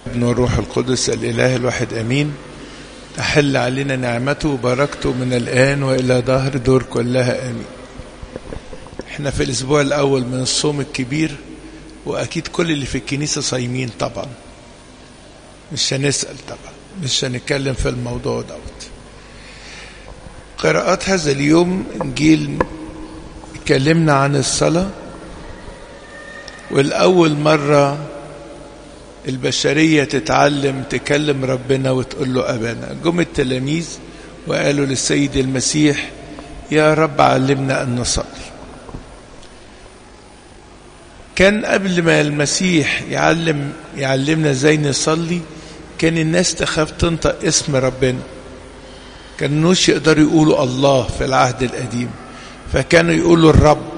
ابن الروح القدس الإله الواحد أمين. تحل علينا نعمته وبركته من الآن وإلى دهر دور كلها آمين. احنا في الأسبوع الأول من الصوم الكبير، وأكيد كل اللي في الكنيسة صايمين طبعا، مش هنسأل طبعا، مش هنتكلم في الموضوع دوت. قراءات هذا اليوم إنجيل اتكلمنا عن الصلاة، والأول مرة البشرية تتعلم تكلم ربنا وتقول له أبانا. جم التلاميذ وقالوا للسيد المسيح يا رب علمنا أن نصلي. كان قبل ما المسيح يعلمنا ازاي نصلي كان الناس تخاف تنطق اسم ربنا، كانوش يقدروا يقولوا الله في العهد القديم، فكانوا يقولوا الرب،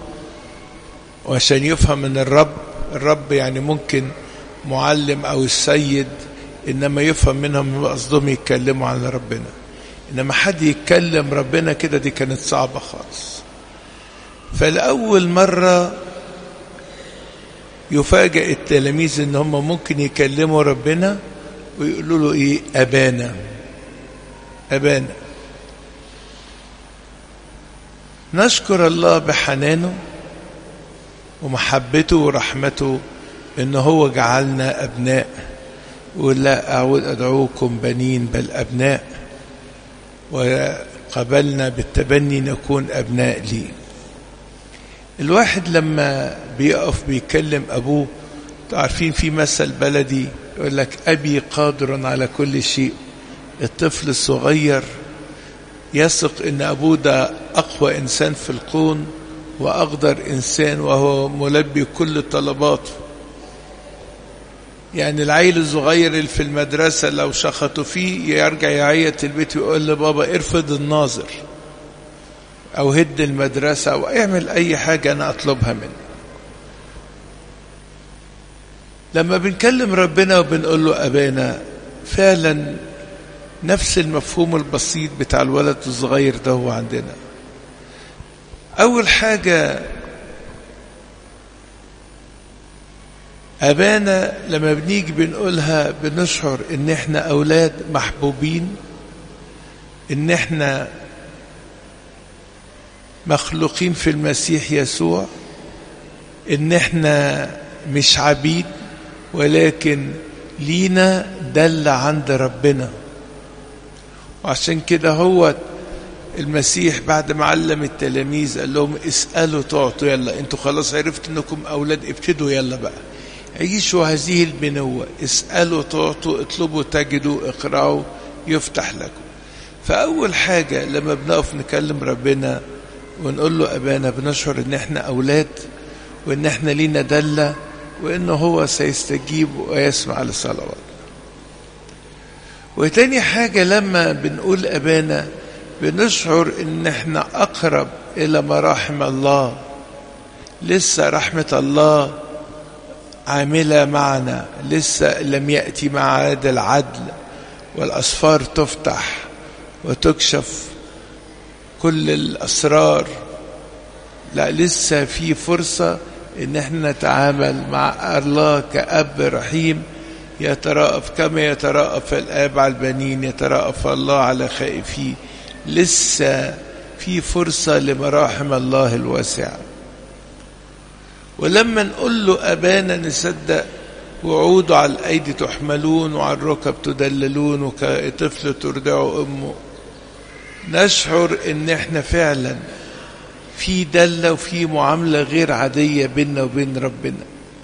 وعشان يفهم من الرب يعني ممكن معلم او السيد، انما يفهم منهم قصدهم يتكلموا عن ربنا. انما حد يتكلم ربنا كده دي كانت صعبة خالص. فالأول مرة يفاجئ التلاميذ ان هم ممكن يكلموا ربنا ويقولوا له ايه؟ أبانا. أبانا. نشكر الله بحنانه ومحبته ورحمته ان هو جعلنا أبناء، ولا أعود أدعوكم بنين بل أبناء، وقبلنا بالتبني نكون أبناء ليه. الواحد لما بيقف بيكلم أبوه، تعرفين في مثل بلدي يقول لك أبي قادر على كل شيء. الطفل الصغير يثق إن أبوه ده أقوى إنسان في الكون وأقدر إنسان، وهو ملبي كل طلباته. يعني العيل الصغير اللي في المدرسة لو شخطوا فيه يرجع يعيط البيت ويقول لبابا ارفض الناظر أو هد المدرسة أو اعمل أي حاجة أنا أطلبها منه. لما بنكلم ربنا وبنقول له أبانا، فعلا نفس المفهوم البسيط بتاع الولد الصغير ده هو عندنا. أول حاجة أبانا لما بنيجي بنقولها بنشعر إن إحنا أولاد محبوبين، إن إحنا مخلوقين في المسيح يسوع، إن إحنا مش عبيد ولكن لينا دل عند ربنا. وعشان كده هو المسيح بعد ما علم التلاميذ قال لهم اسألوا تعطوا، يلا انتوا خلاص عرفتوا انكم أولاد، ابتدوا يلا بقى عيشوا هذه البنوة، اسألوا تعطوا، اطلبوا تجدوا، اقرأوا يفتح لكم. فأول حاجة لما بنقف نكلم ربنا ونقول له أبانا بنشعر إن إحنا أولاد، وإن إحنا لينا دلة، وإنه هو سيستجيب ويسمع لصلوات. وتاني حاجة لما بنقول أبانا بنشعر إن إحنا أقرب إلى مراحم الله، لسه رحمة الله عاملة معنا، لسه لم يأتي معاد العدل والأسفار تفتح وتكشف كل الأسرار. لا، لسه في فرصة إن احنا نتعامل مع الله كأب رحيم يترأف كما يترأف الآب على البنين، يترأف الله على خائفيه. لسه في فرصة لمراحم الله الواسعة. ولما نقول له أبانا نصدق وعوده على الأيدي تحملون وعلى الركب تدللون وكطفل ترضع أمه. نشعر إن احنا فعلا في دلة وفي معاملة غير عادية بيننا وبين ربنا.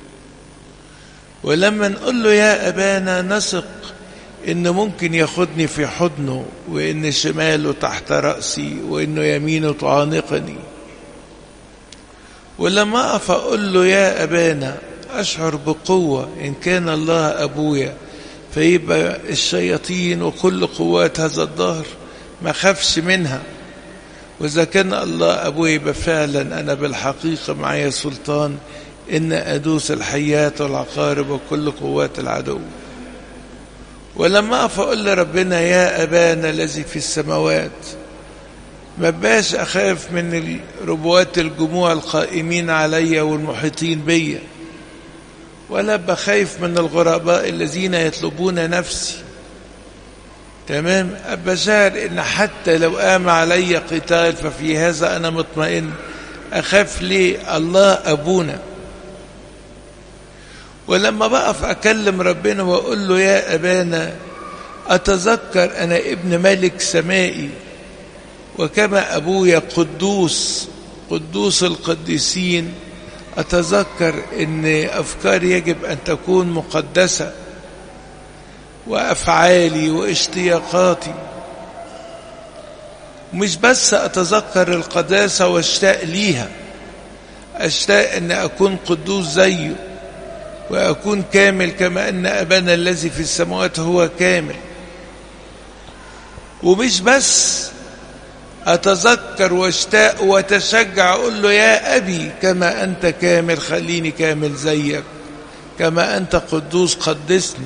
ولما نقول له يا أبانا نثق إنه ممكن ياخدني في حضنه، وإن شماله تحت رأسي، وإنه يمينه تعانقني. ولما أقف أقول له يا أبانا أشعر بقوة، إن كان الله أبويا فيبقى الشياطين وكل قوات هذا الدهر ما خافش منها. وإذا كان الله أبويا يبقى فعلا أنا بالحقيقة معي سلطان إن أدوس الحيات والعقارب وكل قوات العدو. ولما أقف أقول لربنا يا أبانا الذي في السماوات، ما باش أخاف من ربوات الجموع القائمين علي والمحيطين بي، ولا بخايف من الغرباء الذين يطلبون نفسي. تمام، أبقى شاعر إن حتى لو قام علي قتال ففي هذا أنا مطمئن. أخاف ليه؟ الله أبونا. ولما بقف أكلم ربنا وأقول له يا أبانا، أتذكر أنا ابن ملك سمائي، وكما أبويا قدوس قدوس القديسين، أتذكر أن أفكاري يجب أن تكون مقدسة، وأفعالي واشتياقاتي. مش بس أتذكر القداسة واشتاق ليها، أشتاق أن أكون قدوس زيه، وأكون كامل كما أن أبانا الذي في السماوات هو كامل. ومش بس أتذكر واشتاق وتشجع أقول له يا أبي كما أنت كامل خليني كامل زيك، كما أنت قدوس قدسني.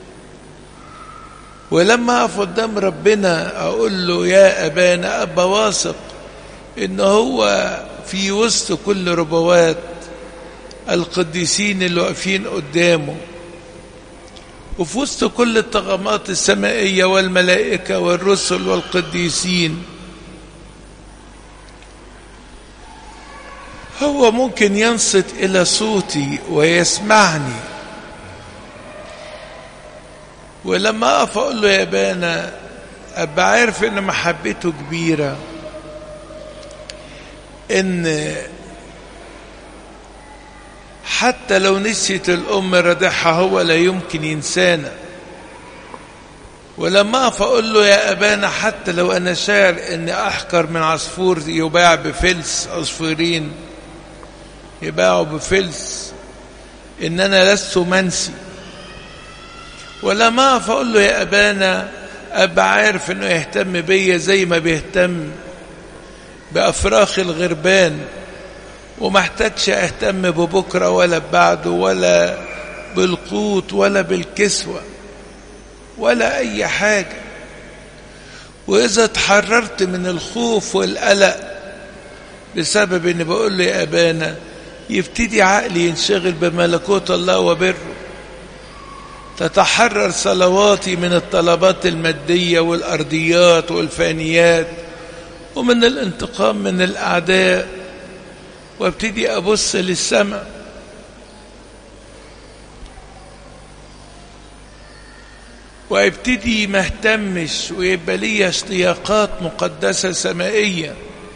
ولما أقف قدام ربنا أقول له يا أبانا، أبقى واثق إن هو في وسط كل ربوات القديسين اللي واقفين قدامه، وفي وسط كل الطغمات السمائية والملائكة والرسل والقديسين، هو ممكن ينصت إلى صوتي ويسمعني. ولما أقف أقول له يا أبانا، أبقى عارف إن محبته كبيرة، إن حتى لو نسيت الأم رضعها هو لا يمكن ينسانا. ولما أقف أقول له يا أبانا، حتى لو أنا شاعر إني أحقر من عصفور يباع بفلس، عصفورين يباعوا بفلس، إن أنا لست منسي. ولما أقف أقول له يا أبانا، أبقى عارف إنه يهتم بيا زي ما بيهتم بأفراخ الغربان، وما احتاجش أهتم ببكرة ولا ببعده ولا بالقوت ولا بالكسوة ولا أي حاجة. وإذا تحررت من الخوف والقلق بسبب إني بقول له يا أبانا، يبتدي عقلي ينشغل بملكوت الله وبره. تتحرر صلواتي من الطلبات المادية والأرضيات والفانيات ومن الانتقام من الأعداء، وابتدي أبص للسماء. وابتدي ما اهتمش ويبقى لي اشتياقات مقدسة سمائية.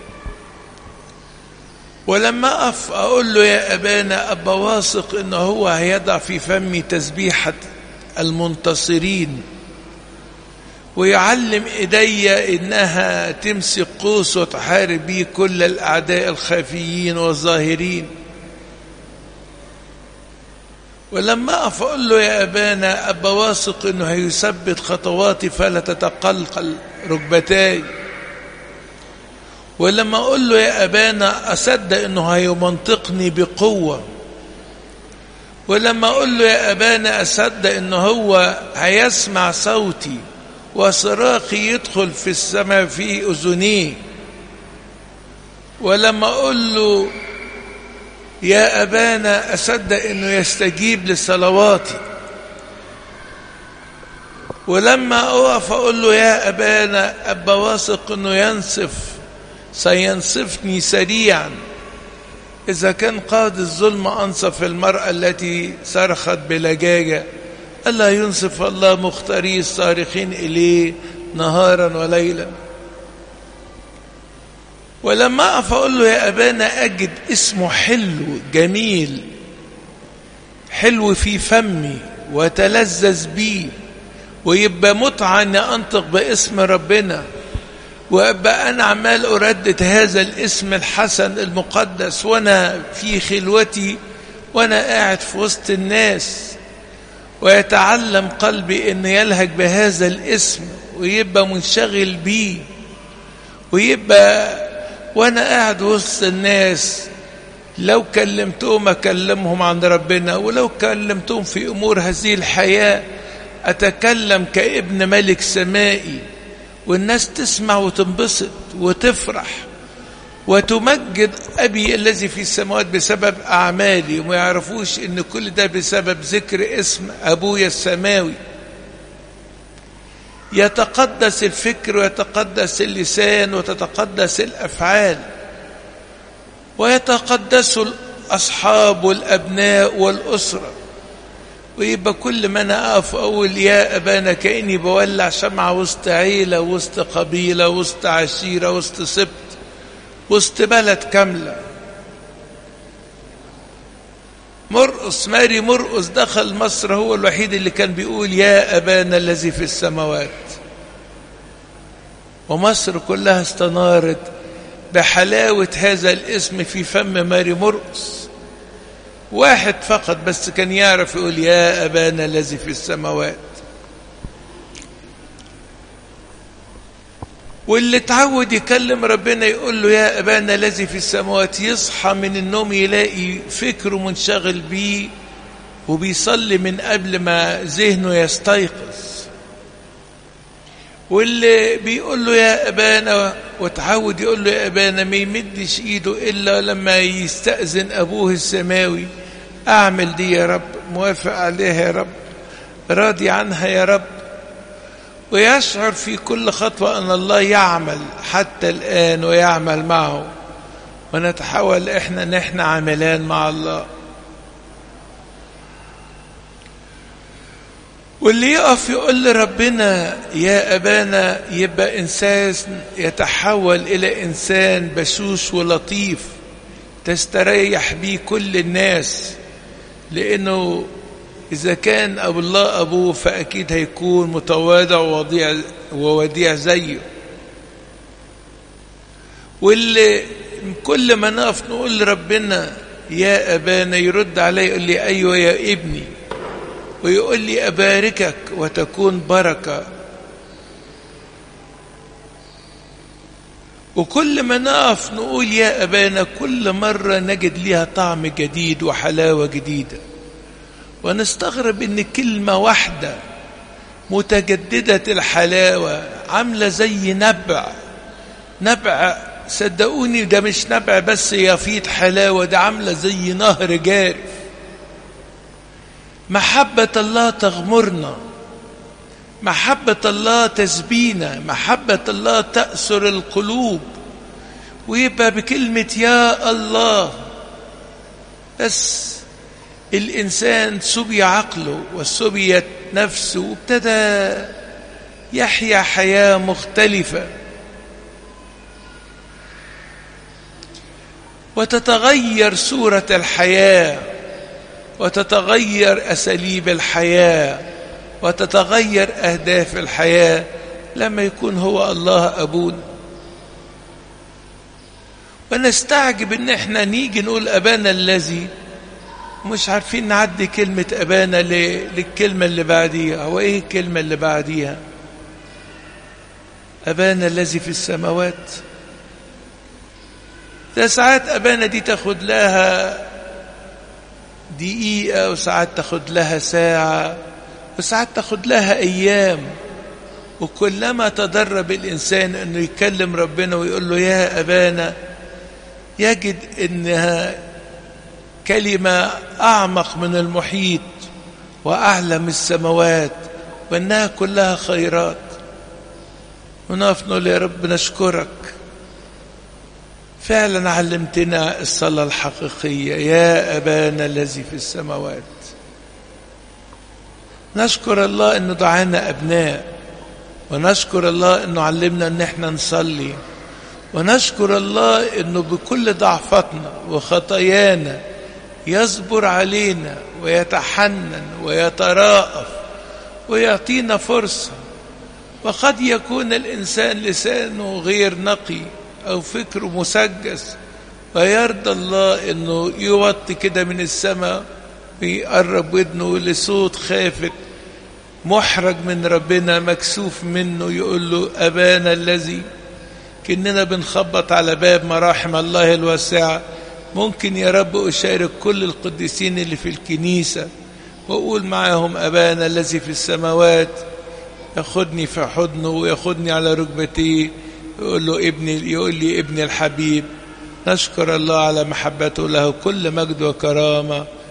ولما أقف أقول له يا أبانا، أبقى واثق إنه هو هيضع في فمي تسبيحة المنتصرين، ويعلم إيدي إنها تمسك قوس وتحارب بيه كل الأعداء الخافيين والظاهرين. ولما أقف أقول له يا أبانا، أبقى واثق إنه هيثبت خطواتي فلا تتقلقل ركبتاي. ولما أقول له يا أبانا، أصدق إنه هيمنطقني بقوة. ولما أقول له يا أبانا، أصدق إنه هو هيسمع صوتي وصراخي يدخل في السماء في أذنيه. ولما أقول له يا أبانا، أصدق إنه يستجيب لصلواتي. ولما أقف أقول له يا أبانا، أبقى واثق إنه سينصفني سريعا. إذا كان قاضي الظلم أنصف المرأة التي صرخت بلجاجة، ألا ينصف الله مختاري الصارخين إليه نهارا وليلا. ولما أقف أقول له يا أبانا، أجد اسمه حلو جميل، حلو في فمي وتلذذ بيه، ويبقى متعة أن أنطق باسم ربنا، وأبقى أنا عمال أردد هذا الاسم الحسن المقدس وأنا في خلوتي وأنا قاعد في وسط الناس. ويتعلم قلبي أن يلهج بهذا الاسم ويبقى منشغل بيه، ويبقى وأنا قاعد وسط الناس لو كلمتهم أكلمهم عن ربنا، ولو كلمتهم في أمور هذه الحياة أتكلم كابن ملك سمائي، والناس تسمع وتنبسط وتفرح وتمجد أبي الذي في السماوات بسبب أعمالي، وما يعرفوش إن كل ده بسبب ذكر اسم أبويا السماوي. يتقدس الفكر ويتقدس اللسان وتتقدس الأفعال، ويتقدس الأصحاب والأبناء والأسرة. ويبقى كل ما أنا أقف أقول يا أبانا كأني بولع شمعة وسط عيلة، وسط قبيلة، وسط عشيرة، وسط سبط، وسط بلد كاملة. مرقس، ماري مرقس دخل مصر هو الوحيد اللي كان بيقول يا أبانا الذي في السماوات، ومصر كلها استنارت بحلاوة هذا الاسم في فم ماري مرقس. واحد فقط بس كان يعرف يقول يا أبانا الذي في السماوات. واللي اتعود يكلم ربنا يقول له يا أبانا الذي في السماوات يصحى من النوم يلاقي فكره منشغل بيه، وبيصلي من قبل ما ذهنه يستيقظ. واللي بيقول له يا أبانا وتعود يقول له يا أبانا ما يمدش إيده إلا لما يستأذن أبوه السماوي، أعمل دي يا رب، موافق عليها يا رب، راضي عنها يا رب. ويشعر في كل خطوة أن الله يعمل حتى الآن ويعمل معه، ونتحول نحن عاملان مع الله. واللي يقف يقول لربنا يا أبانا يبقى إنسان يتحول إلى إنسان بشوش ولطيف تستريح بيه كل الناس، لأنه إذا كان أبو الله أبوه فأكيد هيكون متواضع ووديع زيه. واللي كل ما نقف نقول لربنا يا أبانا يرد علي يقول لي أيوة يا ابني، ويقول لي أباركك وتكون بركة. وكل ما نقف نقول يا أبانا كل مرة نجد ليها طعم جديد وحلاوة جديدة، ونستغرب إن كلمة واحدة متجددة الحلاوة عاملة زي نبع صدقوني ده مش نبع بس يفيض حلاوة، ده عاملة زي نهر جارف. محبة الله تغمرنا، محبة الله تسبينا، محبة الله تأسر القلوب. ويبقى بكلمة يا الله بس الإنسان سبي عقله وسبيت نفسه، وابتدى يحيا حياة مختلفة، وتتغير صورة الحياة، وتتغير أساليب الحياة، وتتغير أهداف الحياة لما يكون هو الله أبونا. ونستعجب إن احنا نيجي نقول أبانا الذي، مش عارفين نعدي كلمة أبانا للكلمة اللي بعديها. هو إيه الكلمة اللي بعديها؟ أبانا الذي في السماوات. ده ساعات أبانا دي تاخد لها دقيقة، وساعات تاخد لها ساعة، وساعات تاخد لها أيام. وكلما تدرب الإنسان أنه يكلم ربنا ويقول له يا أبانا يجد أنها كلمة أعمق من المحيط وأعلى من السماوات، وأنها كلها خيرات. ونقف نقول يا رب نشكرك، فعلا علمتنا الصلاة الحقيقية يا أبانا الذي في السماوات. نشكر الله أنه دعانا أبناء، ونشكر الله أنه علمنا أن احنا نصلي، ونشكر الله أنه بكل ضعفتنا وخطايانا يصبر علينا ويتحنن ويتراءف ويعطينا فرصة. وقد يكون الإنسان لسانه غير نقي أو فكره مسجس، ويرضى الله أنه يوطي كده من السماء ويقرب ودنه لصوت خافت محرج من ربنا مكسوف منه، يقول له أبانا الذي. كأننا بنخبط على باب مراحم الله الواسعة. ممكن يا رب أشارك كل القديسين اللي في الكنيسة وأقول معهم أبانا الذي في السماوات، ياخدني في حضنه وياخدني على ركبتيه، يقول له ابني، يقول لي ابني الحبيب نشكر الله على محبته، له كل مجد وكرامة